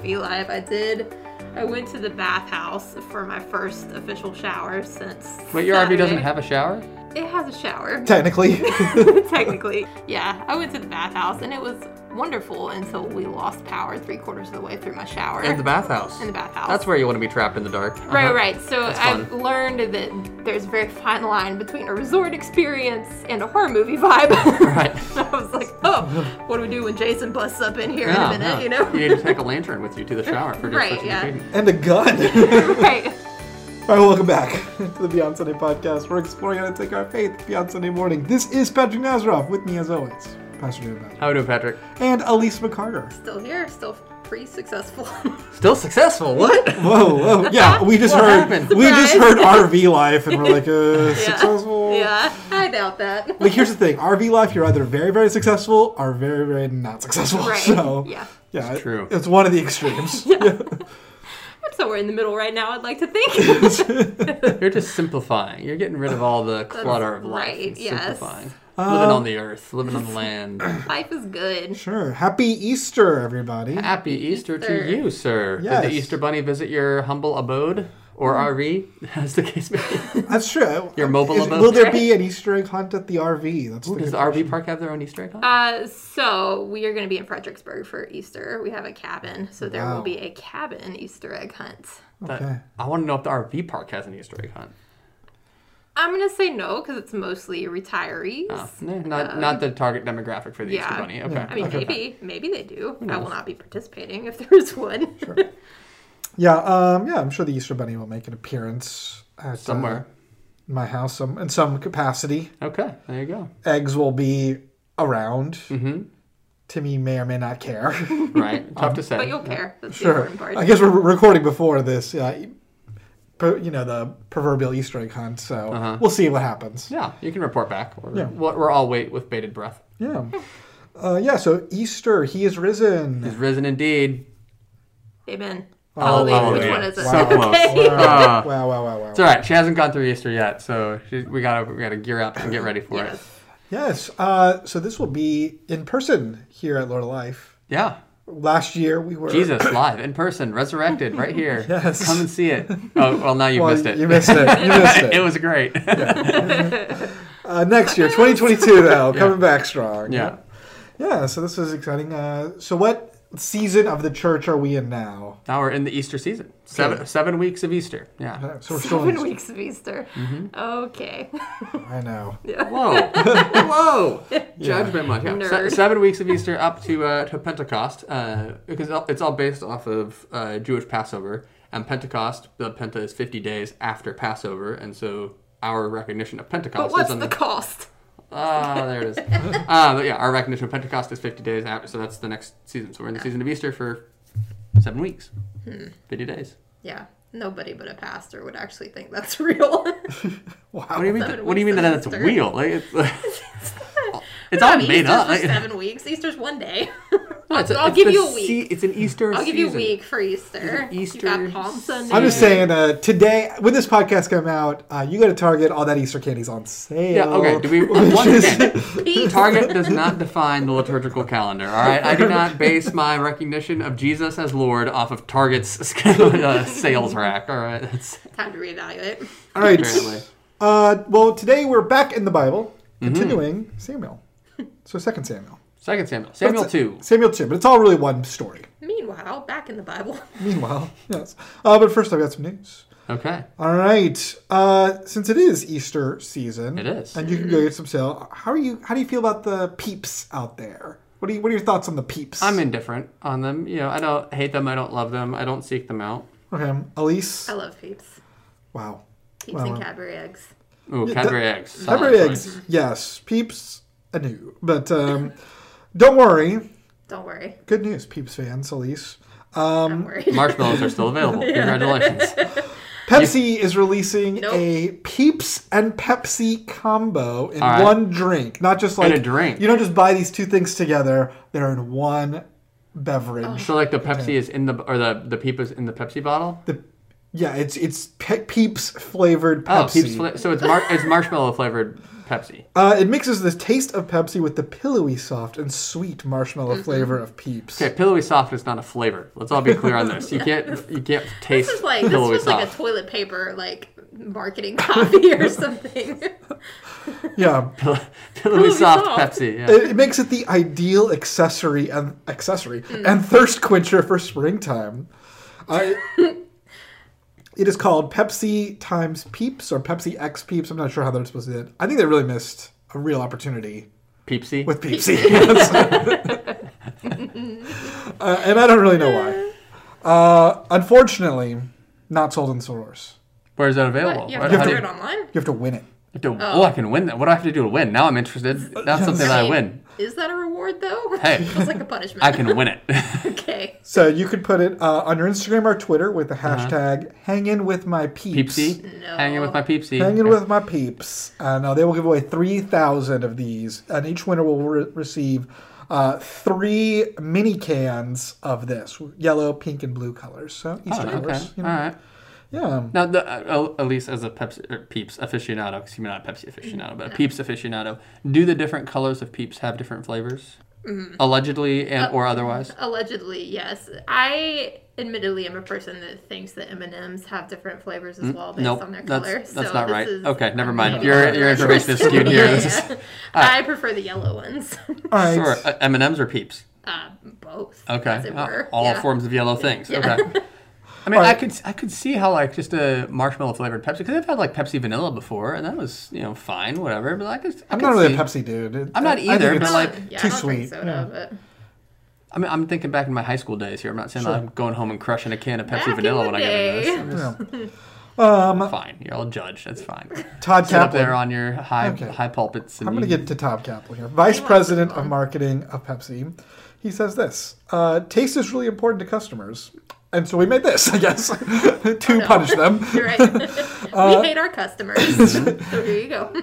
RV life. I went to the bathhouse for my first official shower since Wait, your Saturday. RV doesn't have a shower? It has a shower. Technically. Technically. Yeah, I went to the bathhouse and it was wonderful until we lost power 3/4 of the way through my shower. In the bathhouse. In the bathhouse. That's where you want to be trapped in the dark. Right. So That's I've fun. learned that there's a very fine line between a resort experience and a horror movie vibe. Right. I was like, oh, what do we do when Jason busts up in here in a minute, you know? You need to take a lantern with you to the shower for just Right, such an yeah. occasion. And a gun. Right. All right, welcome back to the Beyond Sunday podcast. We're exploring how to take our faith beyond Sunday morning. This is Patrick Nazaroff, with me as always, Pastor David Bell, How are we doing, Patrick? and Elise McCarter. Still here, still pretty successful. Still successful. What? Whoa. Yeah, we just What heard happened? we just Surprise. heard RV life, and we're like, successful. Yeah, I doubt that. Like, here's the thing: RV life, you're either very, very successful or very, very not successful. Right. So, Yeah. it's true. It's one of the extremes. I'm somewhere in the middle right now, I'd like to think. You're just simplifying. You're getting rid of all the clutter of life. right, and yes. Simplifying. Living on the earth, living on the land. Life is good. Sure. Happy Easter, everybody. Happy Easter Easter. to you, sir. Yes. Did the Easter Bunny visit your humble abode or RV, as the case may be? That's true. Your mobile abode? Will there be an Easter egg hunt at the RV? That's Ooh, the does the good RV park have their own Easter egg hunt? So we are going to be in Fredericksburg for Easter. We have a cabin, so there Wow. will be a cabin Easter egg hunt. Okay. I want to know if the RV park has an Easter egg hunt. I'm going to say no because it's mostly retirees. Oh, not the target demographic for the Easter yeah. Bunny. Okay. Yeah. I mean, Okay. maybe they do. I will not be participating if there is one. Yeah, I'm sure the Easter Bunny will make an appearance at Somewhere. my house in some capacity. Okay, there you go. Eggs will be around. Mm-hmm. Timmy may or may not care. Right. Tough to say. But you'll care. That's the Sure. important part. I guess we're recording before this. The proverbial Easter egg hunt. So we'll see what happens. Yeah, you can report back. Yeah. We're all wait with bated breath. Yeah. So Easter, he is risen. He's risen indeed. Amen. Hallelujah. Hallelujah. Which one is it? So close. Okay. Wow. It's all right. She hasn't gone through Easter yet, so we gotta gear up and get ready for it. Yes. Yes. So this will be in person here at Lord of Life. Yeah. Last year we were Jesus, live, in person, resurrected, right here. Yes. Come and see it. Oh, well, now you missed it. You missed it. It was great. Next year, 2022, though, coming back strong. Yeah. Yeah, so this is exciting. So what season of the church are we in now? Now we're in the Easter season. Seven weeks of Easter. Yeah. So we're still in 7 weeks of Easter. Okay. I know. Whoa. Whoa. Judgment much. Yeah. Nerd. 7 weeks of Easter up to Pentecost, because it's all based off of Jewish Passover. And Pentecost, the Penta is 50 days after Passover. And so our recognition of Pentecost But what's is on the cost? there it is. But yeah, our recognition of Pentecost is 50 days after. So that's the next season. So we're in the season of Easter for 7 weeks. 50 days. Yeah. Nobody but a pastor would actually think that's real. Wow. What do you mean? 7 What do you mean weeks that of it's Easter. real? Like it's all made Easter's up. for Like, 7 weeks. Easter's one day. it's I'll give the you a week. It's an Easter I'll give season. you a week for Easter. Easter You got Palm Sunday. I'm just saying, today, when this podcast come out, you go to Target, all that Easter candy's on sale. Yeah, okay. Do we once again, Peace. Target does not define the liturgical calendar, all right? I do not base my recognition of Jesus as Lord off of Target's sales rack, all right? That's Time to reevaluate. All right. apparently. Well, today we're back in the Bible, Mm-hmm. continuing Samuel. So 2 Samuel. 2 Samuel. Samuel 2. Samuel 2, but it's all really one story. Meanwhile, back in the Bible. Meanwhile, yes. But first I've got some news. Okay. All right. Since it is Easter season, It is. and you can go get some sale. How do you feel about the peeps out there? What are your thoughts on the peeps? I'm indifferent on them. You know, I don't hate them. I don't love them. I don't seek them out. Okay, Elise. I love Peeps. Wow. Peeps Wow. and Cadbury eggs. Ooh, Cadbury eggs. Solid Cadbury choice. eggs. Yes, peeps. Anew, but don't worry. Don't worry. Good news, peeps fans. Elise. I'm worried. Marshmallows are still available. Congratulations. Pepsi is releasing Nope. a Peeps and Pepsi combo in All right. one drink. Not just like a drink. You don't just buy these two things together. They're in one beverage. So like the Pepsi is in the Peep is in the Pepsi bottle? Yeah, it's Peeps flavored Pepsi. Oh, Peeps so it's marshmallow flavored Pepsi? It mixes the taste of Pepsi with the pillowy, soft, and sweet marshmallow flavor of Peeps. Okay, pillowy soft is not a flavor. Let's all be clear on this. You can't taste This is pillowy just like a soft. toilet paper marketing copy or something. Yeah. Pillowy soft soft. Pepsi. Yeah. It makes it the ideal accessory and thirst quencher for springtime. It is called Pepsi times Peeps or Pepsi X Peeps. I'm not sure how they're supposed to do it. I think they really missed a real opportunity Peepsy. with Peepsy. Yes. And I don't really know why. Unfortunately, not sold in stores. Where is that available? What? You How have to do order it online? You have to win it. I can win that. What do I have to do to win? Now I'm interested. That's something that I win. Is that a reward, though? Hey. Feels like a punishment. I can win it. Okay. So you could put it on your Instagram or Twitter with the hashtag hanging with my peeps. Peepsy. No. Hanging with my Peepsy. Hanging with my peeps. No, they will give away 3,000 of these, and each winner will receive 3 mini cans of this, yellow, pink, and blue colors. So Easter Okay. colors. All right. Yeah. Now, Elise, as a Peeps aficionado, excuse me, not a Pepsi aficionado, but a Peeps aficionado, do the different colors of Peeps have different flavors? Allegedly or otherwise? Allegedly, yes. I admittedly am a person that thinks that M&Ms have different flavors as well based Nope, on their color. that's so not this right. is- Okay, never mind. maybe Your controversial. information is skewed here. Yeah. I prefer the yellow ones. All right. Sure. M&Ms or Peeps? Both. Okay. As it were. All Yeah. forms of yellow things. Yeah. Okay. I mean, Right. I could see how just a marshmallow flavored Pepsi, because I've had Pepsi vanilla before, and that was fine, whatever. But I'm not really a Pepsi dude. I'm not I think either, it's but Yeah, too I don't sweet. Think soda, Yeah. but I mean, I'm thinking back in my high school days here. I'm not saying Sure. that I'm going home and crushing a can of Pepsi Back in vanilla the when I get into this. Yeah. Fine, you're all judge. That's fine. Todd Sit up there Kaplan. on your high Okay. high pulpits. And I'm going to you- get to Todd Kaplan here. Vice President of Marketing of Pepsi. He says this, taste is really important to customers. And so we made this, I guess, to punish them. you're right. We hate our customers. So here you go.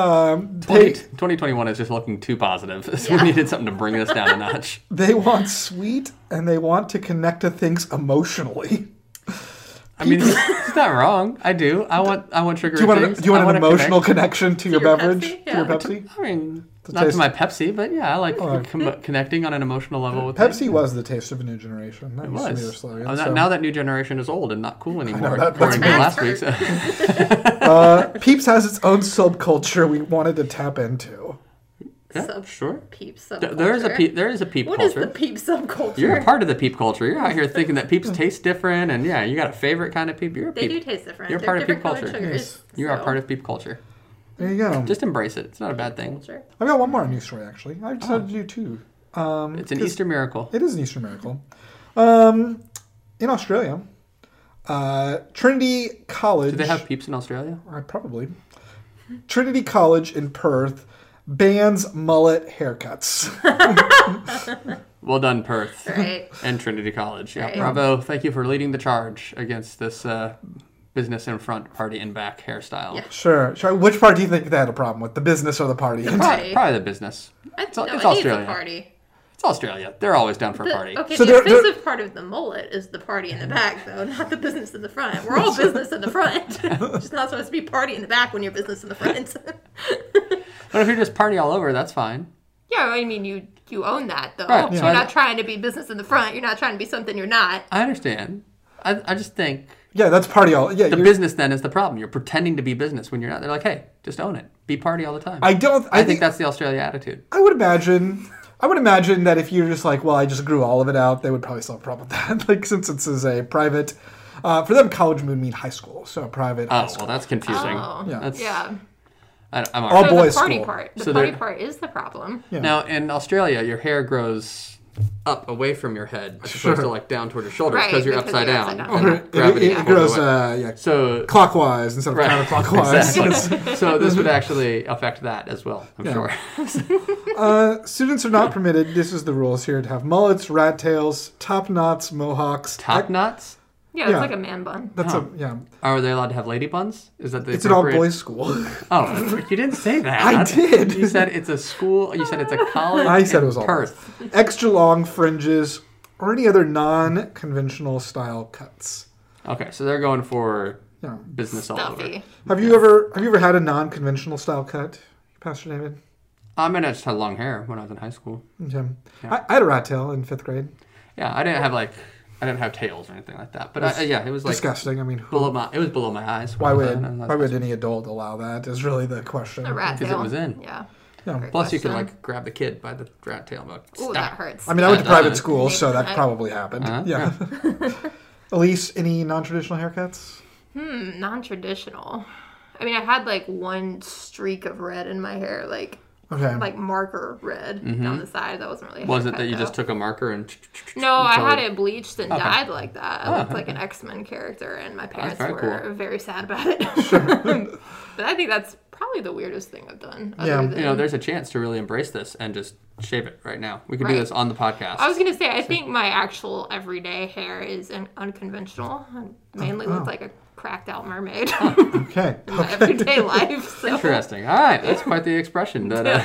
2021 is just looking too positive. So we needed something to bring this down a notch. They want sweet and they want to connect to things emotionally. I mean, it's not wrong. I do. I want sugar. Do you want, things. do you want I an wanna emotional connect. connection to your your beverage? Pepsi? To your Yeah. Pepsi? I mean, The not taste- to my Pepsi, but yeah, I like Oh, connecting on an emotional level with Pepsi things. was the taste of a new generation. That It used to be their was. slogan. Oh, so- now that new generation is old and not cool anymore, that- that's according to bad. last week's. Peeps has its own subculture we wanted to tap into. Yeah, sure. Peep subculture. There is a peep What is culture. the peep subculture? You're a part of the peep culture. You're out here thinking that peeps taste different, and yeah, you got a favorite kind of peep. You're a They peep. do taste different. You're They're part of peep different colored culture. sugars, You are so- part of peep culture. There you go. Just embrace it. It's not a bad thing. Culture. I've got one more news story, actually. I decided to do two. It's an Easter miracle. It is an Easter miracle. In Australia, Trinity College... Do they have peeps in Australia? Probably. Trinity College in Perth bans mullet haircuts. Well done, Perth. Right. And Trinity College. Yeah, Right. bravo. Thank you for leading the charge against this business in front, party in back hairstyle. Yeah. Sure. Which part do you think they had a problem with? The business or the party? Right. Probably the business. It's Australia. a party. It's Australia. They're always down for a party. Okay, So the they're- offensive part of the mullet is the party in the back, though, not the business in the front. We're all business in the front. Just not supposed to be party in the back when you're business in the front. But if you're just party all over, that's fine. Yeah, I mean, you own that, though. Right, You're yeah. not trying to be business in the front. You're not trying to be something you're not. I understand. I just think Yeah, that's party all... Yeah, the you're- business then is the problem. You're pretending to be business when you're not. They're like, hey, just own it. Be party all the time. I don't... I think that's the Australia attitude. I would imagine that if you're just like, well, I just grew all of it out, they would probably still have a problem with that. Like, since this is a private... for them, college would mean high school. So a private high Oh, school. well, that's confusing. Oh, Yeah. That's, yeah. I'm All all right. So boys the party school. part. The So party they're- part is the problem. Yeah. Now, in Australia, your hair grows up away from your head as Sure. opposed to like down toward your shoulders Right, because you're because upside you're down. upside down. and It, gravity it pulls grows away. So clockwise instead of Right. counterclockwise. Exactly. So this would actually affect that as well, I'm Yeah. sure. Students are not permitted, this is the rules here, to have mullets, rat tails, top knots, mohawks. Top knots? Yeah, it's Yeah. like a man bun. That's Oh. yeah. Are they allowed to have lady buns? Is that the It's an all appropriate- boys school. Oh, you didn't say that. I did. You said it's a school. You said it's a college. I said it in was all Perth. Extra long fringes or any other non-conventional style cuts. Okay, so they're going for Yeah. business all over. Stuffy. Have you ever had a non-conventional style cut? Pastor David? I mean, I just had long hair when I was in high school. Okay. Yeah. I had a rat tail in 5th grade. Yeah, I didn't have tails or anything like that. But yeah, it was like Disgusting. I mean, it was below my eyes. why would any adult allow that? Is really the question. A rat tail. Because it was in. Yeah. Yeah. Great Plus, you could question. like grab the kid by the rat tail. And Ooh, stop. that hurts. I mean, I went to Yeah, private that- school, so that Maybe. probably happened. Uh-huh. Yeah. Elise, any non-traditional haircuts? Non-traditional. I mean, I had like one streak of red in my hair, like Okay. marker red down the side. That wasn't really. A Was it haircut, that you just though. took a marker and? No, I until had it bleached and dyed like that. I looked Oh, like an X-Men character, and my parents very were cool. very sad about it. But I think that's probably the weirdest thing I've done. other Yeah. than- You know, there's a chance to really embrace this and just shave it right now. We could do Right. this on the podcast. I was gonna say, I think my actual everyday hair is unconventional. I mainly look like a cracked out mermaid Okay. in my everyday life. So. Interesting. All right, that's quite the expression. That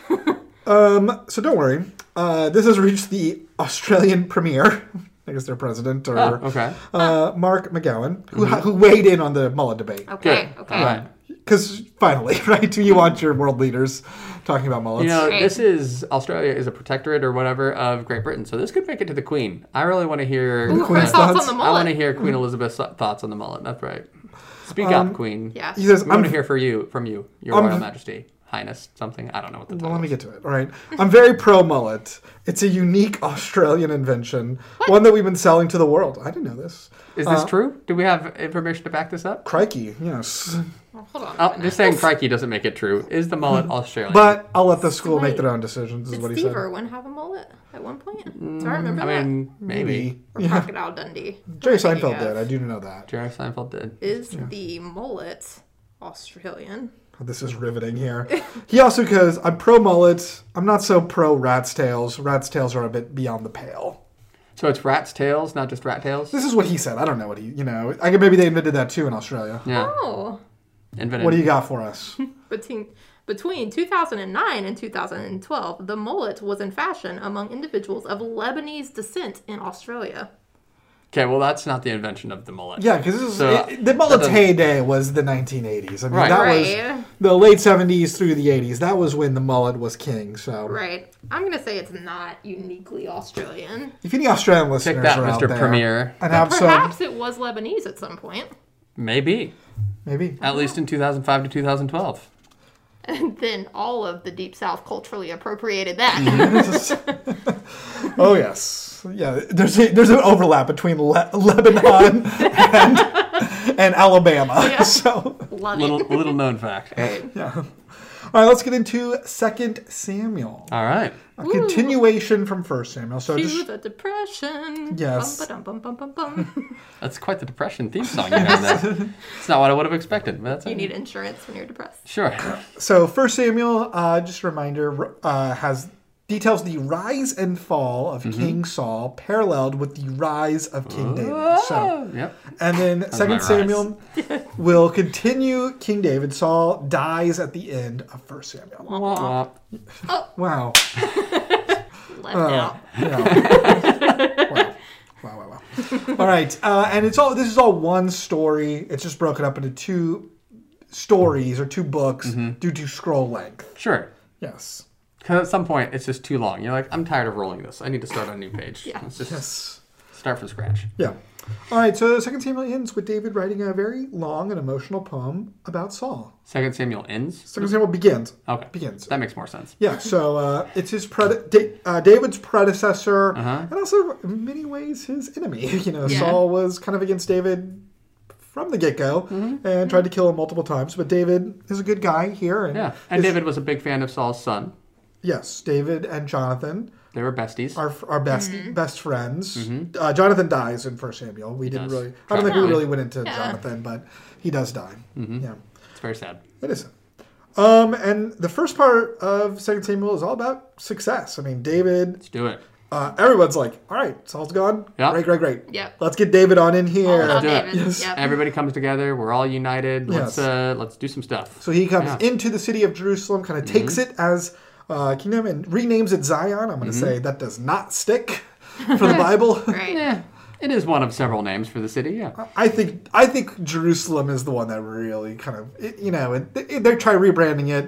So don't worry. This has reached the Australian Premier. I guess their president or okay. Mark McGowan, who weighed in on the mullet debate. Okay. Good. Okay. All right. Because finally, right? You want your world leaders talking about mullets. You know, Great. this is Australia is a protectorate or whatever of Great Britain, so this could make it to the Queen. I really want to hear. Ooh, her Queen's thoughts thoughts? on the I want mullet. to hear Queen Elizabeth's thoughts on the mullet. That's right. Speak up, Queen. Yeah. He says, We want to I'm, hear from you, Your Royal Majesty, Highness, something. I don't know what the title well, let me is. get to it. All right. I'm very pro mullet. It's a unique Australian invention, one that we've been selling to the world. I didn't know this. Is this true? Do we have information to back this up? Crikey, yes. Well, hold on. Oh, just saying crikey doesn't make it true. Is the mullet Australian? But I'll let the school make Wait. their own decisions, is Did what he Steve said. Irwin have a mullet at one point? Do I remember I that? mean, maybe. Or Crocodile Dundee. Jerry What am I Seinfeld thinking did. I of? do know that. Jerry Seinfeld did. Is the mullet Australian? This is riveting here. He also goes, I'm pro mullet. I'm not so pro rat's tails. Rat's tails are a bit beyond the pale. So it's rat's tails, not just rat tails? This is what he said. I don't know what I guess maybe they invented that too in Australia. Yeah. Oh. Invented. What do you got for us? Between 2009 and 2012, the mullet was in fashion among individuals of Lebanese descent in Australia. Okay, well, that's not the invention of the mullet. Yeah, because So, the mullet's doesn't- heyday was the 1980s. I mean, Right. that Right. was the late 70s through the 80s. That was when the mullet was king. So Right. I'm going to say it's not uniquely Australian. if any Australian listeners Take that, are out Mr. there Premier. and have Perhaps some, it was Lebanese at some point. Maybe. maybe. At least in 2005 to 2012. And then all of the Deep South culturally appropriated that. Oh yes, yeah. There's an overlap between Lebanon and Alabama. Yeah. So Love Little known fact. it. all right, let's get into 2 Samuel. All right. A continuation from 1 Samuel. So Cue just the depression. Yes. Bum, ba-dum, bum, bum, bum, bum. That's quite the depression theme song you have there. It's not what I would have expected, but that's You need insurance when you're depressed. Sure. So 1 Samuel, just a reminder, has details the rise and fall of King Saul, paralleled with the rise of King David. So, Yep. and then my 2 rise. Samuel will continue King David. Saul dies at the end of 1 Samuel. Wah, wah. Wow. Left out. Yeah. Wow. All right, and this is all one story. It's just broken up into 2 stories or 2 books due to scroll length. Sure. Yes. Because at some point, it's just too long. You're like, I'm tired of rolling this. I need to start on a new page. Yeah. Let's just Yes. start from scratch. Yeah. All right, so 2 Samuel ends with David writing a very long and emotional poem about Saul. 2 Samuel ends? 2 Samuel begins. Okay. Begins. That makes more sense. Yeah, so it's his David's predecessor, Uh-huh. and also in many ways his enemy. Yeah. Saul was kind of against David from the get-go and tried to kill him multiple times, but David is a good guy here. And Yeah. And David was a big fan of Saul's son. Yes, David and Jonathan They were besties. are best friends. Jonathan dies in 1 Samuel. We didn't does. really. I don't think we Tragically. really went into Yeah. Jonathan, but he does die. Yeah, It's very sad. it is. And the first part of 2 Samuel is all about success. I mean, David. Let's do it. Everyone's like, "All right, Saul's gone. Yeah. Great. Yep. Let's get David on in here." All about do it. David. Yes. Yep. Everybody comes together. We're all united. Yes. Let's do some stuff. So he comes Yeah. into the city of Jerusalem, kind of takes it as kingdom, and renames it Zion. I'm going to say that does not stick for the Bible. Right. Yeah. It is one of several names for the city, yeah. I think Jerusalem is the one that really kind of they try rebranding it.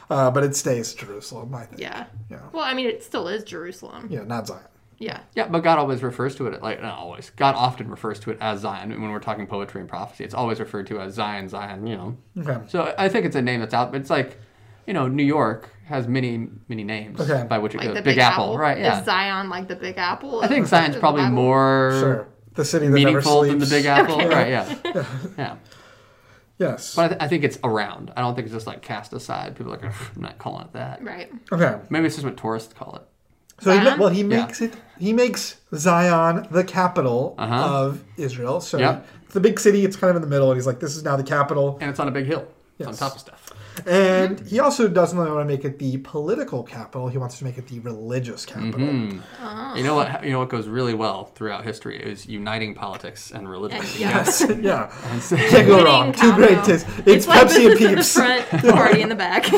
But it stays Jerusalem, I think. Yeah. Yeah. Well, I mean, it still is Jerusalem. Yeah, not Zion. Yeah. Yeah, but God always refers to it, like, not always. God often refers to it as Zion. When we're talking poetry and prophecy, it's always referred to as Zion, Zion, you know. Okay. So I think it's a name that's out, but it's like, you know, New York has many names Okay. by which it Like goes. the Big Apple, right, yeah. Is Zion like the Big Apple? I think Zion's probably more Sure. The city that never meaningful sleeps. than the Big Apple, right, yeah. Yeah. Yes. But I think it's around. I don't think it's just like cast aside. People are like, I'm not calling it that. Right. Okay. Maybe it's just what tourists call it. So Zion? he makes it. He makes Zion the capital Uh-huh. of Israel. So Yep. it's the big city. It's kind of in the middle, and he's like, "This is now the capital." And it's on a big hill. It's on Yes. top of stuff. And he also doesn't really want to make it the political capital. He wants to make it the religious capital. Mm-hmm. You know what? You know what goes really well throughout history is uniting politics and religion. And- Yes. yeah. That's Can't go wrong. Two combo. great tastes. It's like Pepsi and business in Peeps. the front, party in the back.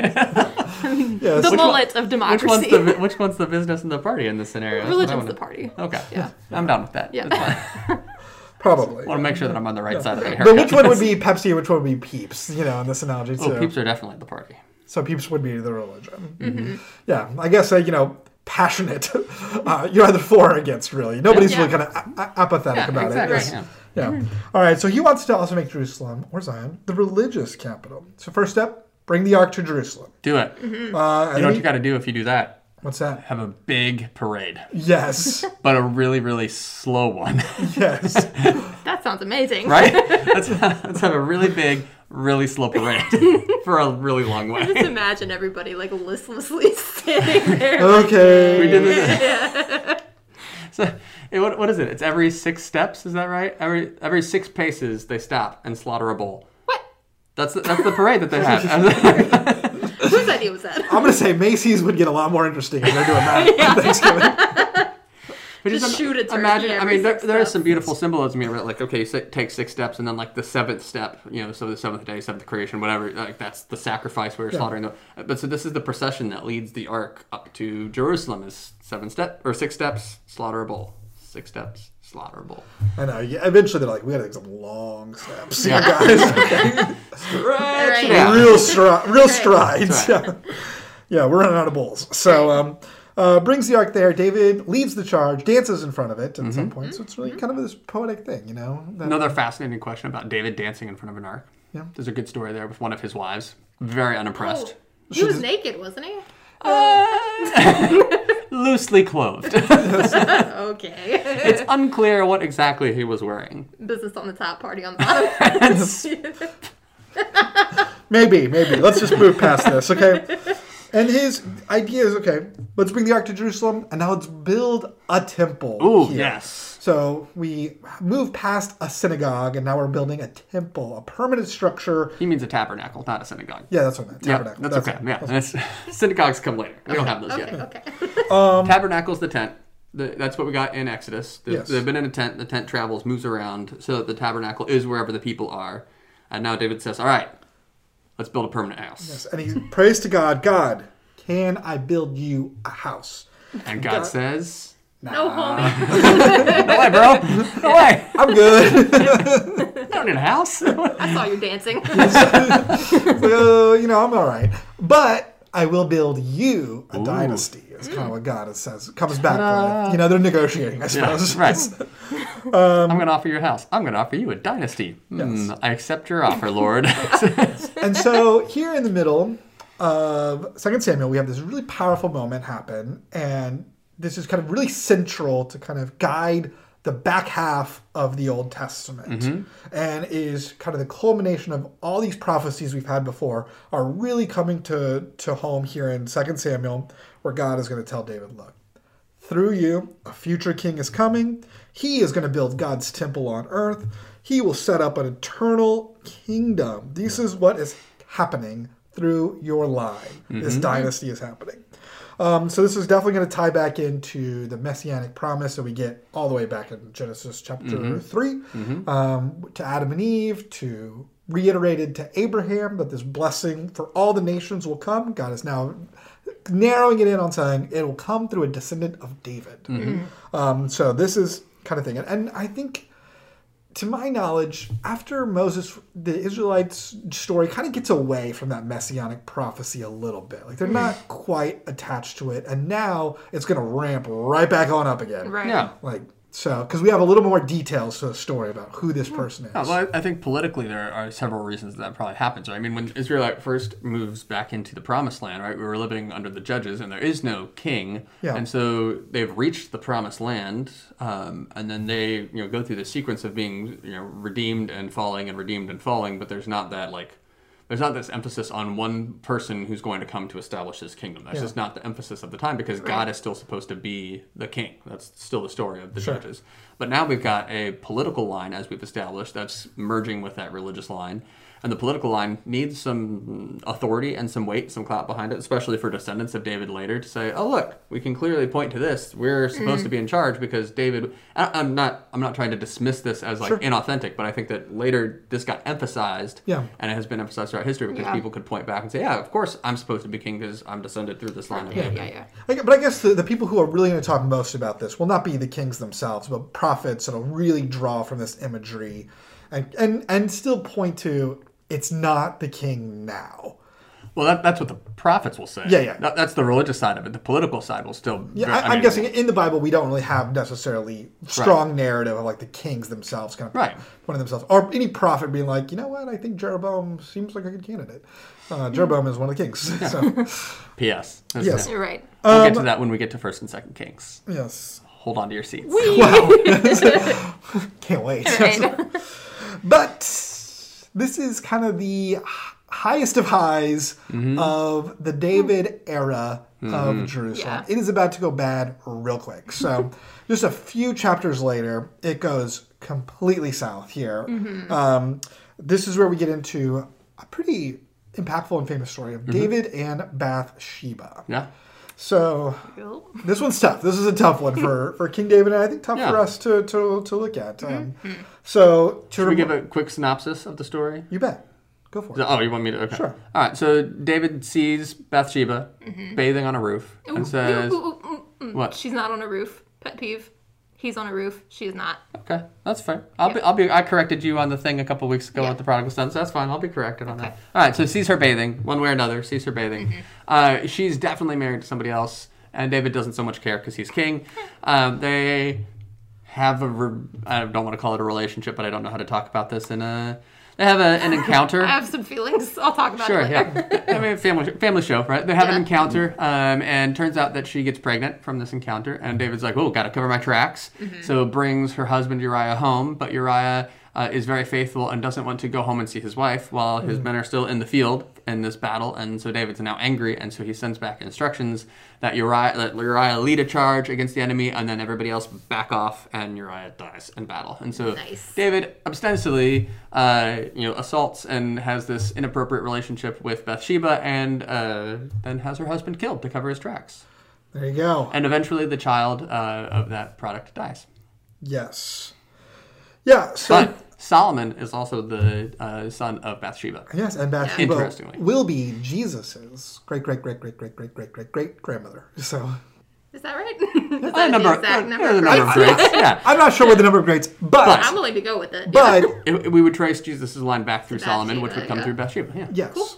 Yes. The mullet of Which democracy. which one's the business and the party in this scenario? That's what I Religion's wanna- the party. Okay. Yeah. I'm down with that. Yeah. That's fine. Probably. I want to make sure that I'm on the right side of the But haircut. which one would be Pepsi and which one would be Peeps? You know, in this analogy too. Oh, Peeps are definitely the party. So Peeps would be the religion. Mm-hmm. Yeah, I guess passionate. You're either for or against, really. Nobody's Yeah. really kind of apathetic about exactly. it. Yes. Yeah. Yeah. All right. So he wants to also make Jerusalem or Zion the religious capital. So first step, bring the ark to Jerusalem. Do it. And You know then what you got to do if you do that? what's that? Have a big parade, Yes. but a really, really slow one, Yes. That sounds amazing. right? let's have a really big, really slow parade for a really long way. Just imagine everybody like listlessly standing there. Okay. We did this. So, what is it? It's every 6 steps. Is that right? Every 6 paces they stop and slaughter a bull. What? That's the parade that they have. Whose idea was that? I'm going to say Macy's would get a lot more interesting if they're doing that on Thanksgiving. But just shoot a turkey Imagine, every there is 6 steps. some beautiful symbolism here. Like, okay, take 6 steps, and then like the 7th step, so the 7th day, 7th creation, whatever. Like that's the sacrifice where you're slaughtering the. But so this is the procession that leads the ark up to Jerusalem. Is 6 steps, slaughter a bull. 6 steps, slaughter a bull. I know. Yeah, eventually they're like, we got to take some long steps. Yeah. Guys. Right. Yeah. Real strides. Right. Yeah, we're running out of bowls. So brings the ark there. David leads the charge, dances in front of it at some point. So it's really kind of this poetic thing, that- Another fascinating question about David dancing in front of an ark. Yeah. There's a good story there with one of his wives. Very unimpressed. Oh, he was naked, wasn't he? Loosely clothed. Okay. It's unclear what exactly he was wearing. Business on the top, party on the bottom. Maybe. Let's just move past this, okay? And his idea is, okay, let's bring the ark to Jerusalem, and now let's build a temple. Ooh, here. yes. So we move past a synagogue, and now we're building a temple, a permanent structure. He means a tabernacle, not a synagogue. Yeah, that's what I meant. Yeah, Tabernacle. that's okay. it. Yeah, that's, synagogues come later. We don't have those Okay, yet. okay. Tabernacle's the tent. That's what we got in Exodus. Yes. They've been in a tent. The tent travels, moves around, so that the tabernacle is wherever the people are. And now David says, all right, let's build a permanent house. Yes, and he prays to God, God, can I build you a house? And God says, No, homie. no way, bro. No way. I'm good. I don't need a house. I saw you dancing. So, I'm all right. But I will build you a dynasty. Is kind of what God says. Comes back with. They're negotiating, I suppose. right. I'm going to offer you a house. I'm going to offer you a dynasty. Yes. I accept your offer, Lord. And so here in the middle of 2 Samuel, we have this really powerful moment happen. And this is kind of really central to kind of guide the back half of the Old Testament, and is kind of the culmination of all these prophecies we've had before are really coming to home here in 2 Samuel, where God is going to tell David, look, through you, a future king is coming. He is going to build God's temple on earth. He will set up an eternal kingdom. This is what is happening through your line. This dynasty is happening. So this is definitely going to tie back into the messianic promise that we get all the way back in Genesis chapter 3, to Adam and Eve, to reiterated to Abraham that this blessing for all the nations will come. God is now narrowing it in on saying it will come through a descendant of David. So this is kind of thing. And I think to my knowledge, after Moses, the Israelites' story kind of gets away from that messianic prophecy a little bit. Like they're not quite attached to it, and now it's going to ramp right back on up again. Right. Yeah. Like so, because we have a little more details to the story about who this person is. Well, I think politically there are several reasons that probably happens. Right? I mean, when Israel first moves back into the Promised Land, right, we were living under the judges, and there is no king, Yeah. and so they've reached the Promised Land, and then they go through the sequence of being redeemed and redeemed and falling, but there's not that there's not this emphasis on one person who's going to come to establish his kingdom. That's just not the emphasis of the time because God is still supposed to be the king. That's still the story of the judges. But now we've got a political line, as we've established, that's merging with that religious line. And the political line needs some authority and some weight, some clout behind it, especially for descendants of David later to say, oh, look, we can clearly point to this. We're supposed to be in charge because David... I'm not trying to dismiss this as inauthentic, but I think that later this got emphasized, and it has been emphasized throughout history because people could point back and say, yeah, of course I'm supposed to be king because I'm descended through this line of David. Yeah. But I guess the people who are really going to talk most about this will not be the kings themselves, but prophets that'll really draw from this imagery and still point to it's not the king now. Well, that's what the prophets will say. Yeah. That's the religious side of it. The political side will still... Yeah, I'm guessing in the Bible we don't really have necessarily strong narrative of like the kings themselves kind of pointing themselves, or any prophet being like, you know what, I think Jeroboam seems like a good candidate. Jeroboam is one of the kings. Yeah. So. P.S. Yes. You're right. We'll get to that when we get to 1st and 2nd Kings. Yes. Hold on to your seats. Wow. Can't wait. Right. But this is kind of the highest of highs of the David era of Jerusalem. Yeah. It is about to go bad real quick. So just a few chapters later, it goes completely south here. This is where we get into a pretty impactful and famous story of David and Bathsheba. Yeah. So this one's tough. This is a tough one for King David, and I think tough for us to look at. So Should we give a quick synopsis of the story? You bet. Go for it. Oh, you want me to? Okay. Sure. All right. So David sees Bathsheba bathing on a roof and says, "What? She's not on a roof. Pet peeve. He's on a roof. She's not. Okay, that's fair. I corrected you on the thing a couple weeks ago with the prodigal son, so that's fine. I'll be corrected on that. All right, so sees her bathing, one way or another, sees her bathing. She's definitely married to somebody else, and David doesn't so much care because he's king. They have I don't want to call it a relationship, but I don't know how to talk about this. They have an encounter. I have some feelings. I'll talk about it later. Yeah. I mean, family show, right? They have an encounter, and turns out that she gets pregnant from this encounter, and David's like, oh, got to cover my tracks. So brings her husband Uriah home, but Uriah is very faithful and doesn't want to go home and see his wife while his men are still in the field in this battle, and so David's now angry, and so he sends back instructions that Uriah lead a charge against the enemy, and then everybody else back off, and Uriah dies in battle. And so David ostensibly assaults and has this inappropriate relationship with Bathsheba, and then has her husband killed to cover his tracks. There you go. And eventually the child of that product dies. Yes. Yeah. So, but Solomon is also the son of Bathsheba. Yes, and Bathsheba Interestingly. will be Jesus's great grandmother. So is that right? Is that the exact number of greats? Yeah. I'm not sure what the number of greats, but I'm willing to go with it. But we would trace Jesus' line back through Solomon, which would come through Bathsheba. Yeah. Yes. Cool.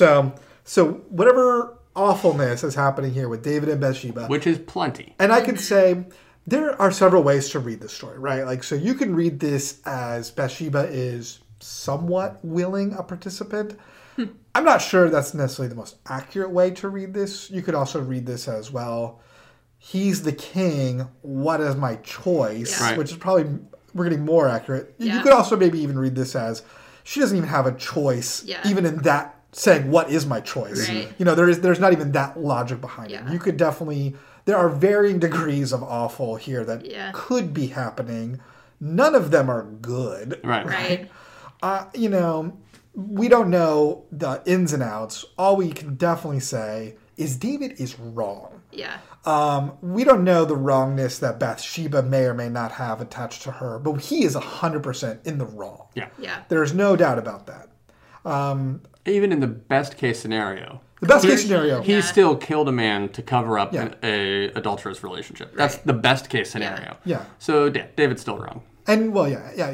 So whatever awfulness is happening here with David and Bathsheba, which is plenty, and I could say there are several ways to read this story, right? Like, so you can read this as Bathsheba is somewhat willing a participant. I'm not sure that's necessarily the most accurate way to read this. You could also read this as, well, he's the king, what is my choice? Yeah. Which is probably, we're getting more accurate. You could also maybe even read this as, she doesn't even have a choice, even in that saying, what is my choice? Right. There's not even that logic behind it. You could definitely... There are varying degrees of awful here that could be happening. None of them are good. Right. We don't know the ins and outs. All we can definitely say is David is wrong. Yeah. We don't know the wrongness that Bathsheba may or may not have attached to her, but he is 100% in the wrong. Yeah. There's no doubt about that. Even in the best case scenario. The best case scenario. He still killed a man to cover up a adulterous relationship. That's the best case scenario. Yeah. So David's still wrong. And well,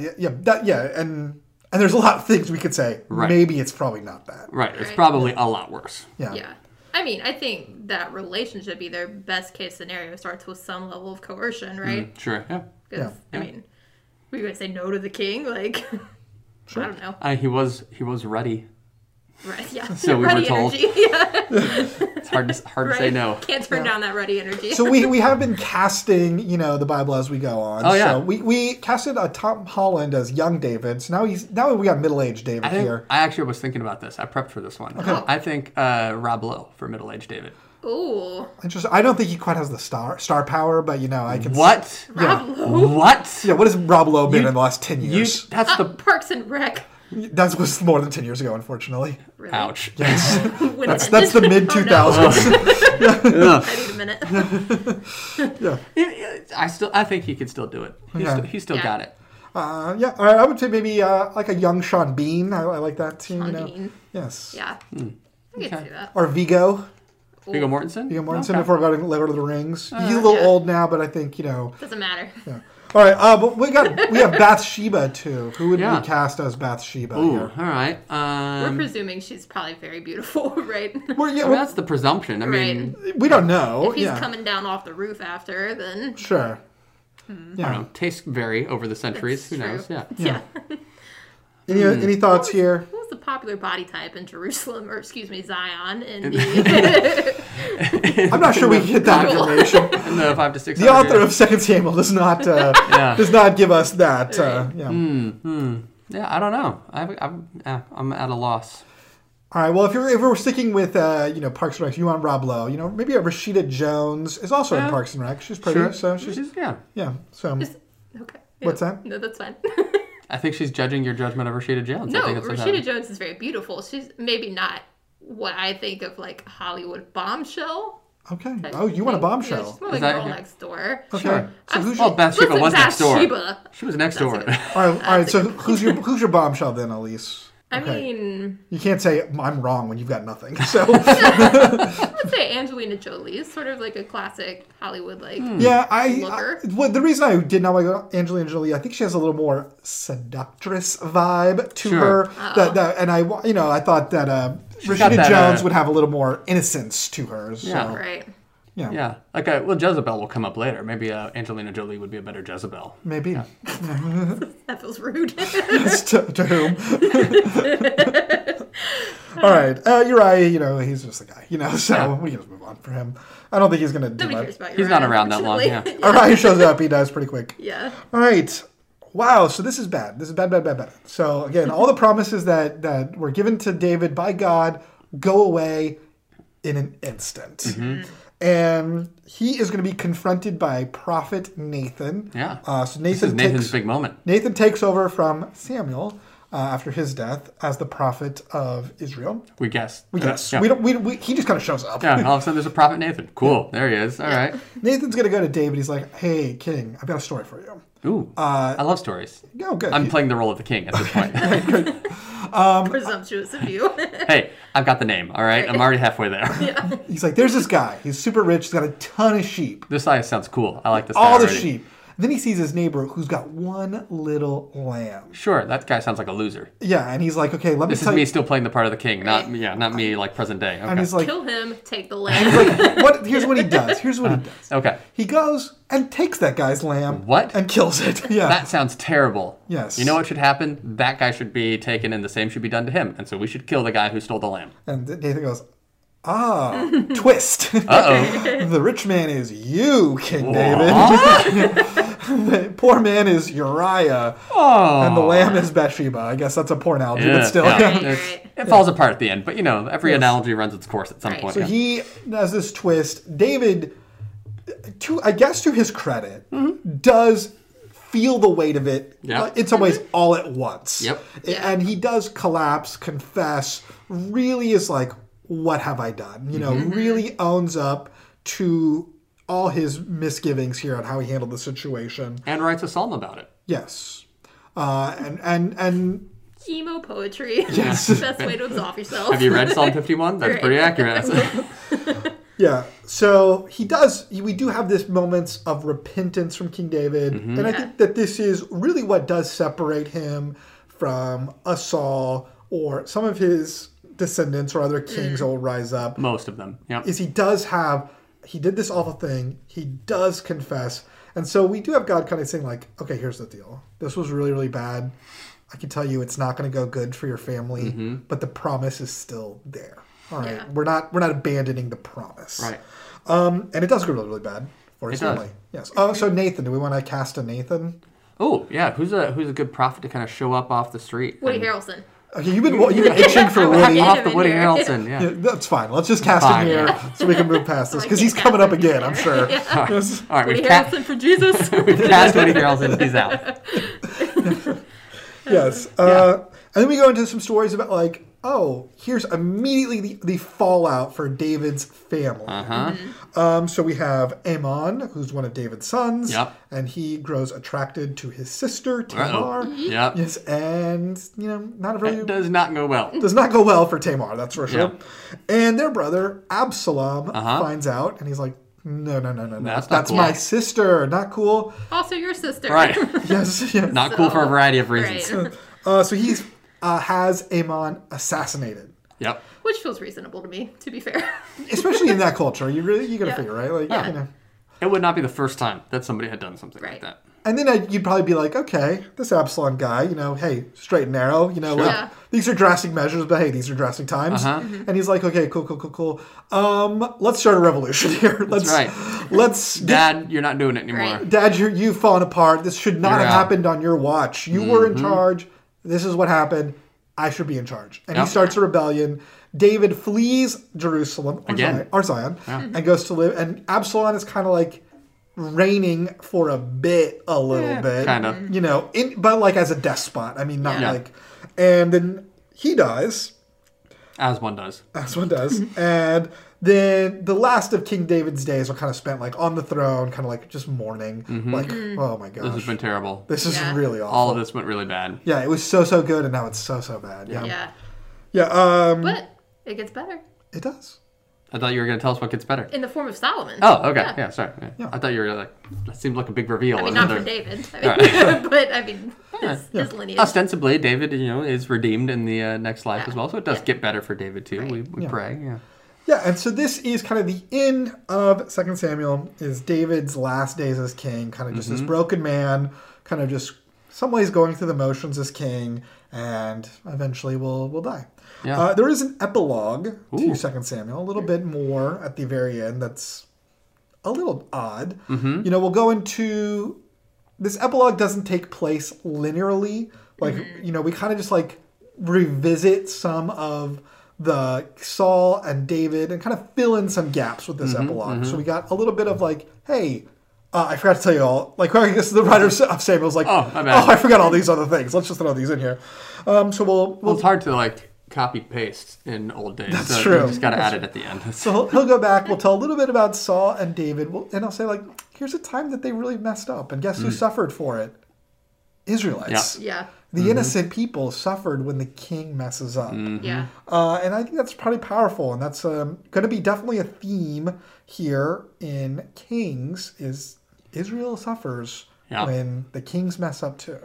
and there's a lot of things we could say. Right. Maybe it's probably not that. Right. It's Right. probably a lot worse. Yeah. Yeah. I mean, I think that relationship, either best case scenario, starts with some level of coercion, right? Sure. Yeah. Because, I mean, were you going to say no to the king? Like, I don't know. He was ready. Right, yeah. So we were Ready told. energy. Yeah. It's hard to say Right. no. Can't turn down that ready energy. So we have been casting, the Bible as we go on. Oh, yeah. So we casted Tom Holland as young David. So now we got middle-aged David here. I actually was thinking about this. I prepped for this one. I think Rob Lowe for middle-aged David. Ooh. Interesting. I don't think he quite has the star power, but I can. What? Rob Lowe. What? Yeah. What has Rob Lowe been in the last 10 years? That's the Parks and Rec. That was more than 10 years ago, unfortunately. Really? ouch. Yes. When that's it the ended. mid 2000s. I need a minute. I think he could still do it. He's still Yeah. got it. All right. I would say maybe like a young Sean Bean. I like that too. Sean Bean. Yes. Yeah. I can see that. Or Viggo. Viggo Mortensen. Viggo Mortensen. Okay. If we're going to Lord of the Rings, he's a little Yeah. old now, but I think Doesn't matter. Yeah. All right. But we have Bathsheba too. Who would Yeah. we cast as Bathsheba Ooh, here? all right. We're presuming she's probably very beautiful, right? Well, yeah, I mean, that's the presumption. I Right. mean, we don't know. If he's yeah. coming down off the roof after, then Sure. I don't know. Tastes vary over the centuries. Who true. knows? Yeah. yeah. Any thoughts here? What was the popular body type in Jerusalem, or excuse me, Zion? In the I'm not sure we can get that Bible. information. In the 5 to 6. The author of 2 Samuel does not give us that. Yeah, I don't know. I'm at a loss. All right. Well, if we're sticking with Parks and Rec, you want Rob Lowe. Maybe Rashida Jones is also in Yeah. Parks and Rec. She's pretty. Sure. So she's yeah. So okay. What's that? No, that's fine. I think she's judging your judgment of Rashida Jones. I No, think it's Rashida Jones is very beautiful. She's maybe not what I think of like Hollywood bombshell. okay. Oh, you want a Yeah, bombshell? she's more like that- Girl Next Door. Okay. Sure. So who's Well, your, Bathsheba was next door. Bathsheba. She was next door. That's all right. So That's who's your bombshell then, Elise? I Okay. mean, You can't say I'm wrong when you've got nothing. So let's say Angelina Jolie is sort of like a classic Hollywood like. yeah, Looker. the reason I did not like Angelina Jolie, I think she has a little more seductress vibe to Sure. her. And I thought that got Rashida that, Jones would have a little more innocence to her. So, Yeah. Right. Yeah. Like, Jezebel will come up later. Maybe Angelina Jolie would be a better Jezebel. maybe. That feels rude. to whom? All right, Uriah. He's just a guy. So we can just move on for him. I don't think he's gonna do Nobody much. cares about He's not around that long, unfortunately. Uriah shows up. He dies pretty quick. Yeah. All right. Wow. So this is bad. This is bad. So again, all the promises that were given to David by God go away in an instant. Mm-hmm. And he is going to be confronted by prophet Nathan. Yeah. So This is Nathan's big moment. Nathan takes over from Samuel after his death as the prophet of Israel. We guess. We guess. Yeah. He just kind of shows up. Yeah, all of a sudden there's a prophet Nathan. Cool. There he is. All right. Nathan's going to go to David. He's like, hey, king, I've got a story for you. Ooh. I love stories. Oh, good. I'm playing the role of the king at this point. Presumptuous of you. Hey, I've got the name, all right? I'm already halfway there. He's like, there's this guy. He's super rich. He's got a ton of sheep. This guy sounds cool. I like this guy All the already. sheep. And then he sees his neighbor who's got one little lamb. Sure, that guy sounds like a loser. Yeah, and he's like, okay, let me This is tell me you. still playing the part of the king, not me like present day. Okay. And he's like, Kill him, take the land. here's what he does. Here's what he does. okay. He goes and takes that guy's lamb. What? And kills it. Yeah. That sounds terrible. Yes. You know what should happen? That guy should be taken and the same should be done to him. And so we should kill the guy who stole the lamb. And Nathan goes, twist. Uh-oh. The rich man is you, King David. The poor man is Uriah. Oh. And the lamb is Bathsheba. I guess that's a poor analogy, Yeah, but still. yeah. Right, It's- right. It falls apart at the end, but every analogy runs its course at some Right. point. So yeah. he has this twist. David, to his credit, does feel the weight of it Yeah. in some ways all at once. Yep. And he does collapse, confess, really is like, what have I done? Really owns up to all his misgivings here on how he handled the situation. And writes a psalm about it. Yes. And Emo poetry. Yes. Best way to absolve yourself. Have you read Psalm 51? That's pretty accurate. Yeah, so we do have this moments of repentance from King David, and I think that this is really what does separate him from a Saul or some of his descendants or other kings that will rise up. Most of them. Yep. Is he did this awful thing, he does confess, and so we do have God kind of saying like, okay, here's the deal. This was really, really bad. I can tell you it's not going to go good for your family, but the promise is still there. All right, Yeah. we're not abandoning the promise. Right. And it does go really, really bad for his It does. family. Yes. Oh, so Nathan, do we want to cast a Nathan? Oh, yeah. Who's a good prophet to kind of show up off the street? Woody and- Harrelson. Okay, you've been itching for I Woody. wanted Off him the in Woody here. Harrelson, yeah. Yeah, that's fine. Let's just cast Fine. him here so we can move past this Like, because he's cast coming up him again, here. I'm sure. Yeah. Yes. All right, Woody we've, ca- Harrelson for Jesus. we've cast Woody Harrelson. He's out. Yes. And then we go into some stories about like, oh, here's immediately the fallout for David's family. Uh-huh. So we have Ammon, who's one of David's sons. Yep. And he grows attracted to his sister, Tamar. Yep. Yes, and, not a very... It does not go well. does not go well for Tamar, that's for sure. Yeah. And their brother, Absalom, finds out, and he's like, no. That's not cool. my sister. Not cool. Also your sister. Right. Yes. yes. Not cool for a variety of reasons. Right. So he's has Ammon assassinated. Yep. Which feels reasonable to me, to be fair. Especially in that culture. You gotta Yeah. figure, right? Like, Yeah. It would not be the first time that somebody had done something like Right. that. And then you'd probably be like, okay, this Absalom guy, hey, straight and narrow, like, Yeah. these are drastic measures, but hey, these are drastic times. Uh-huh. And he's like, okay, cool. Let's start a revolution here. right. Let's get Dad, you're not doing it anymore. Right. Dad, you've fallen apart. This should not You're have out. happened on your watch. You were in charge. This is what happened. I should be in charge. And he Yep. starts a rebellion. David flees Jerusalem, Again. Zion, and goes to live. And Absalom is kind of like reigning for a little bit. kind of. But like as a despot. I mean, not Yeah. like... And then he dies, As one does. as one does. And then the last of King David's days are kind of spent like on the throne, kind of like just mourning. Like, oh my gosh. This has been terrible. This is Yeah. really awful. All of this went really bad. Yeah, it was so good, and now it's so bad. Yeah, Yeah. yeah. But it gets better. It does. I thought you were going to tell us what gets better. In the form of Solomon. Oh, okay. Yeah. Yeah, sorry. Yeah. Yeah. I thought you were like, that seemed like a big reveal. I mean, wasn't not for it? David. Right. But, I mean, his lineage. Ostensibly, David, is redeemed in the next life as well, so it does get better for David too. Right. We pray. Yeah. Yeah, and so this is kind of the end of 2 Samuel, is David's last days as king, kind of just this broken man, kind of just some ways going through the motions as king, and eventually will die. Yeah. There is an epilogue to Ooh. 2 Samuel, a little bit more at the very end that's a little odd. Mm-hmm. We'll go into... This epilogue doesn't take place linearly. Like, we kind of just like revisit some of the Saul and David and kind of fill in some gaps with this epilogue. So we got a little bit of like, hey, I forgot to tell you all. Like, I guess the writer of Samuel's like, Oh, my bad. I forgot all these other things. Let's just throw these in here. So Well, it's hard to like copy paste in old days. That's so true. You just got to add it at the end. So he'll go back. We'll tell a little bit about Saul and David, and I'll say like, here's a time that they really messed up, and guess who suffered for it? Israelites. Yeah. The innocent people suffered when the king messes up. Yeah. And I think that's pretty powerful, and that's going to be definitely a theme here in Kings. Is Israel suffers Yeah. when the kings mess up too?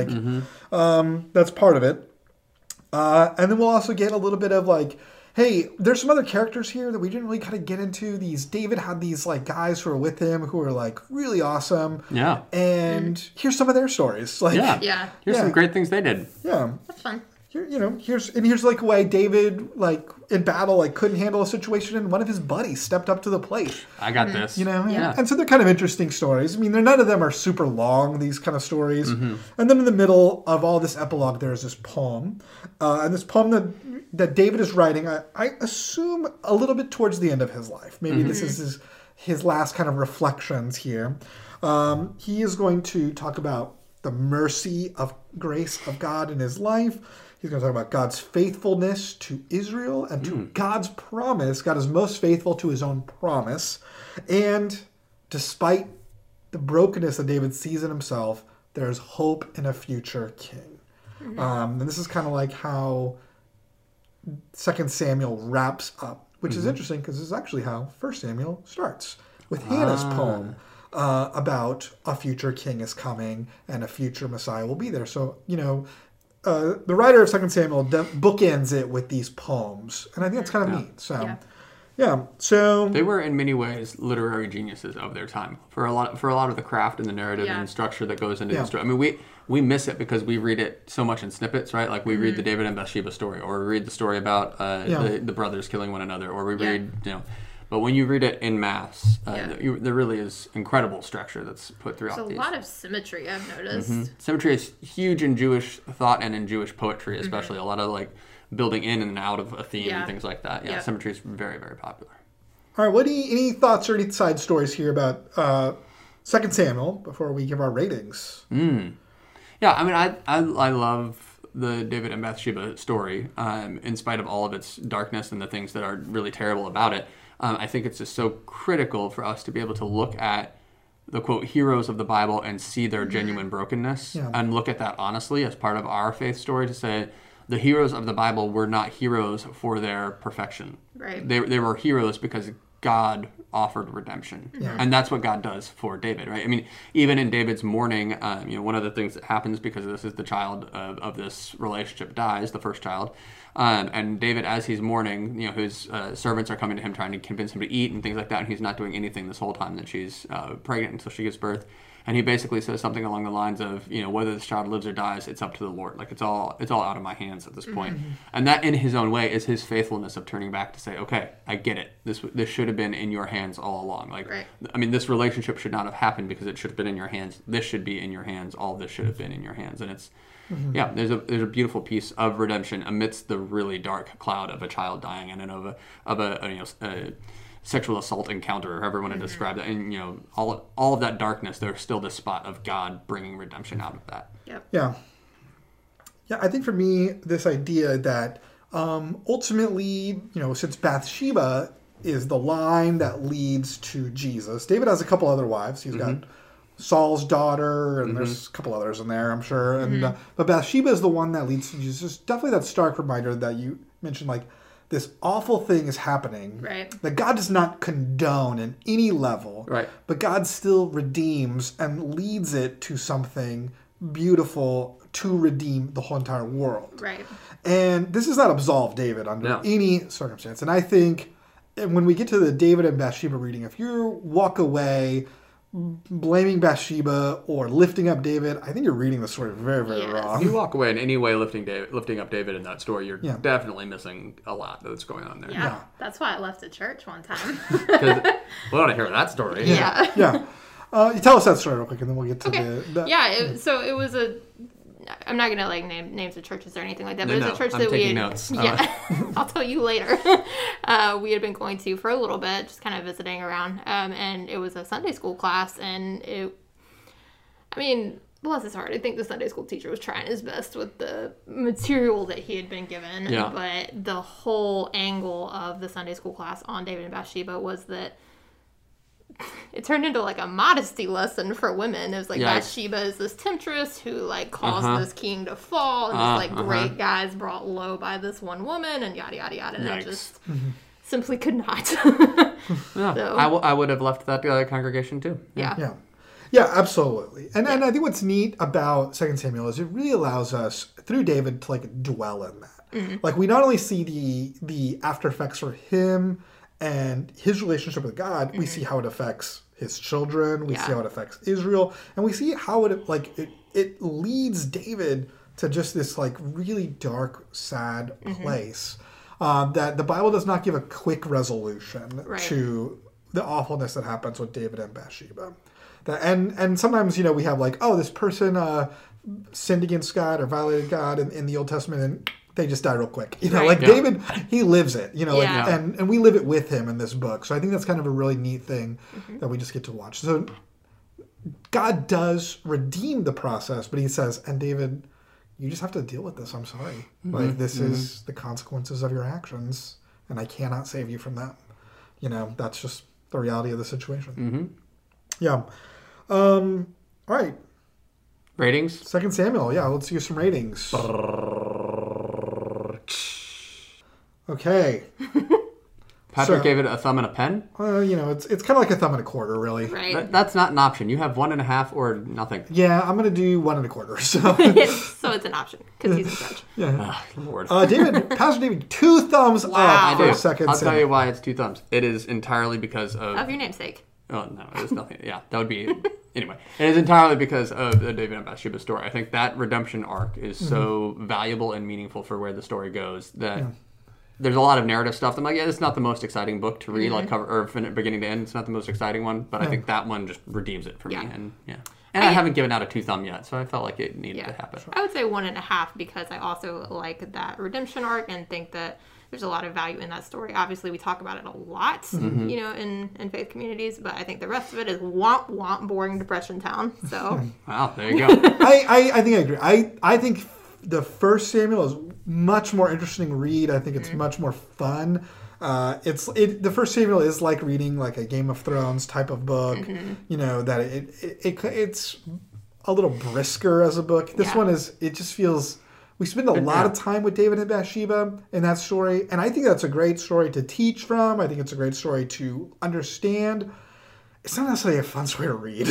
That's part of it. And then we'll also get a little bit of like, hey, there's some other characters here that we didn't really kind of get into. David had these like guys who are with him who are like really awesome. Yeah. And here's some of their stories. Like, Yeah. Yeah. Here's Yeah. some great things they did. yeah. That's fun. Here, here's like a way David like in battle like couldn't handle a situation, and one of his buddies stepped up to the plate. I got this. Yeah. And so they're kind of interesting stories. I mean, none of them are super long, these kind of stories. And then in the middle of all this epilogue, there's this poem, and this poem that David is writing, I assume a little bit towards the end of his life. Maybe this is his last kind of reflections here. He is going to talk about the mercy of grace of God in his life. He's going to talk about God's faithfulness to Israel and to God's promise. God is most faithful to his own promise. And despite the brokenness that David sees in himself, there's hope in a future king. And this is kind of like how 2 Samuel wraps up which is interesting because this is actually how 1 Samuel starts, with Hannah's poem about a future king is coming and a future Messiah will be there. So, the writer of 2 Samuel bookends it with these poems, and I think that's kind of neat. So, so they were in many ways literary geniuses of their time for a lot of the craft and the narrative and structure that goes into the story. I mean, we miss it because we read it so much in snippets, right? Like we read the David and Bathsheba story, or we read the story about the brothers killing one another, or we read But when you read it en masse, there really is incredible structure that's put throughout these. There's a lot of symmetry, I've noticed. Symmetry is huge in Jewish thought and in Jewish poetry, especially. A lot of like building in and out of a theme and things like that. Yeah, symmetry is very, very popular. All right, any thoughts or any side stories here about 2 Samuel before we give our ratings? Yeah, I mean, I love the David and Bathsheba story, in spite of all of its darkness and the things that are really terrible about it. I think it's just so critical for us to be able to look at the, quote, heroes of the Bible and see their genuine brokenness and look at that honestly as part of our faith story, to say the heroes of the Bible were not heroes for their perfection. Right. They were heroes because God offered redemption. And that's what God does for David, right? I mean, even in David's mourning, one of the things that happens, because this is the child of this relationship dies, the first child, and David, as he's mourning, his servants are coming to him trying to convince him to eat and things like that, and he's not doing anything this whole time that she's pregnant until she gives birth. And he basically says something along the lines of, whether this child lives or dies, it's up to the Lord. Like, it's all out of my hands at this point. And that, in his own way, is his faithfulness of turning back to say, okay, I get it. This should have been in your hands all along. Like, I mean, this relationship should not have happened because it should have been in your hands. This should be in your hands. All of this should have been in your hands. And it's, there's a beautiful piece of redemption amidst the really dark cloud of a child dying and of a sexual assault encounter, or however you want to describe that, and all of that darkness, there's still this spot of God bringing redemption out of that. Yeah. I think for me, this idea that ultimately, since Bathsheba is the line that leads to Jesus, David has a couple other wives. He's got Saul's daughter, and there's a couple others in there, I'm sure. And but Bathsheba is the one that leads to Jesus. Definitely that stark reminder that you mentioned, like, this awful thing is happening that God does not condone in any level, but God still redeems and leads it to something beautiful to redeem the whole entire world. And this does not absolve David under any circumstance. And I think when we get to the David and Bathsheba reading, if you walk away blaming Bathsheba or lifting up David, I think you're reading the story very, very wrong. If you walk away in any way lifting up David in that story, you're definitely missing a lot that's going on there. Yeah. That's why I left the church one time. Because we want to hear that story. You tell us that story real quick, and then we'll get to so it was I'm not gonna name names of churches or anything like that, but it was a church I'm that taking notes. I'll tell you later. We had been going to for a little bit, just kind of visiting around, and it was a Sunday school class, and bless his heart, I think the Sunday school teacher was trying his best with the material that he had been given, but the whole angle of the Sunday school class on David and Bathsheba was that it turned into like a modesty lesson for women. It was like Bathsheba is this temptress who caused this king to fall, and great guys brought low by this one woman, and yada yada yada. And I just simply could not. So, I would have left that congregation too. Yeah, absolutely. And I think what's neat about 2 Samuel is it really allows us through David to dwell in that. Like, we not only see the after effects for him and his relationship with God, we see how it affects his children, we see how it affects Israel, and we see how it leads David to just this really dark, sad place. That the Bible does not give a quick resolution to the awfulness that happens with David and Bathsheba. And sometimes, we have this person sinned against God or violated God in the Old Testament, and they just die real quick. David, he lives it, and we live it with him in this book. So I think that's kind of a really neat thing that we just get to watch. So God does redeem the process, but he says, and David, you just have to deal with this. I'm sorry. This is the consequences of your actions, and I cannot save you from that. That's just the reality of the situation. Yeah. All right. Ratings? 2 Samuel. Yeah, let's use some ratings. Okay. Patrick gave it a thumb and a pen? It's kind of like a thumb and a quarter, really. Right. That's not an option. You have 1.5 or nothing. Yeah, I'm going to do 1 1/4. So, so it's an option because he's in charge. Yeah. Lord. Pastor David, 2 thumbs up for second. I'll tell you why it's 2 thumbs. It is entirely because of your namesake. Oh, no, there's nothing. Yeah, that would be... Anyway, it is entirely because of the David and Bathsheba story. I think that redemption arc is so valuable and meaningful for where the story goes that there's a lot of narrative stuff. I'm like, it's not the most exciting book to read, like cover or beginning to end. It's not the most exciting one, but I think that one just redeems it for me. And I haven't given out a 2 thumb yet, so I felt like it needed to happen. I would say 1.5 because I also like that redemption arc and think that there's a lot of value in that story. Obviously, we talk about it a lot, in faith communities, but I think the rest of it is womp, boring depression town. So, wow, there you go. I think I agree. I think the first Samuel is much more interesting read. I think it's much more fun. The first Samuel is like reading like a Game of Thrones type of book. That it's a little brisker as a book. This one is. It just feels. We spend a lot of time with David and Bathsheba in that story, and I think that's a great story to teach from. I think it's a great story to understand. It's not necessarily a fun story to read.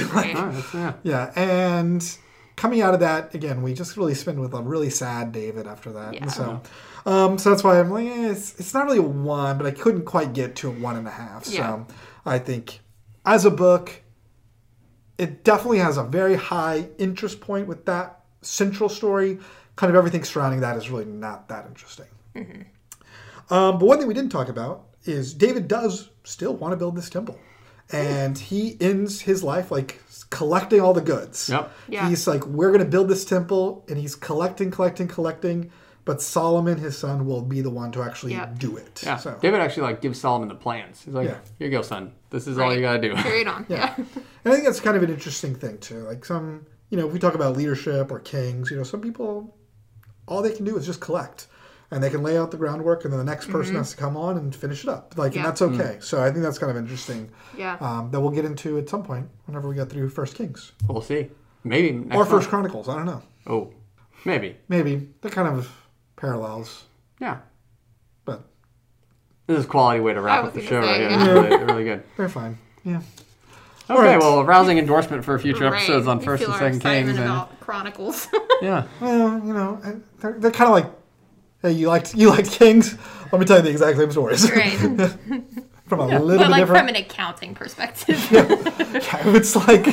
And coming out of that, again, we just really spend with a really sad David after that. Yeah. And so that's why I'm like, it's not really a 1, but I couldn't quite get to a 1.5. So I think as a book, it definitely has a very high interest point with that central story. Kind of everything surrounding that is really not that interesting. But one thing we didn't talk about is David does still want to build this temple. And he ends his life like collecting all the goods. Yep. Yeah. He's like, we're going to build this temple. And he's collecting. But Solomon, his son, will be the one to actually do it. Yeah. So David actually gives Solomon the plans. He's like, here you go, son. This is all you got to do. Carry it on. Yeah. And I think that's kind of an interesting thing, too. Like if we talk about leadership or kings, some people... all they can do is just collect, and they can lay out the groundwork, and then the next person has to come on and finish it up. And that's okay. So I think that's kind of interesting. Yeah. That we'll get into at some point whenever we get through First Kings. We'll see. Maybe next or First Chronicles. I don't know. Oh, maybe. They're kind of parallels. Yeah. But this is a quality way to wrap up the show right here. It's really good. They're fine. Yeah. Okay, well, a rousing endorsement for future episodes on First and Second Kings. About Chronicles. Yeah. Well, they're kind of like, hey, you liked Kings? Let me tell you the exact same stories. Right. From a little bit different. From an accounting perspective. If it's like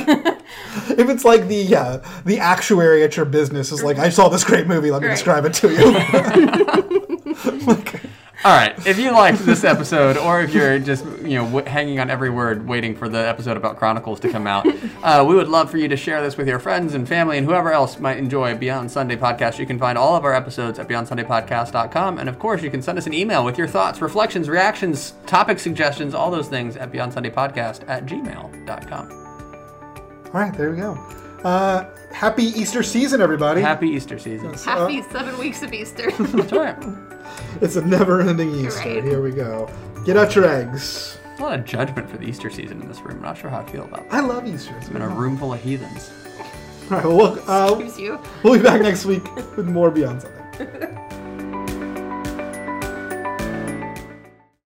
the actuary at your business is like, I saw this great movie, let me describe it to you. All right. If you liked this episode, or if you're just hanging on every word, waiting for the episode about Chronicles to come out, we would love for you to share this with your friends and family and whoever else might enjoy Beyond Sunday Podcast. You can find all of our episodes at BeyondSundayPodcast.com, and of course, you can send us an email with your thoughts, reflections, reactions, topic suggestions, all those things at BeyondSundayPodcast@gmail.com. All right, there we go. Happy Easter season, everybody. Happy Easter season. Happy 7 weeks of Easter. That's right. It's a never-ending Easter. Right. Here we go. Get out your eggs. There's a lot of judgment for the Easter season in this room. I'm not sure how I feel about that. I love Easter. It's been a room full of heathens. All right, well, Excuse you. We'll be back next week with more Beyond Sunday.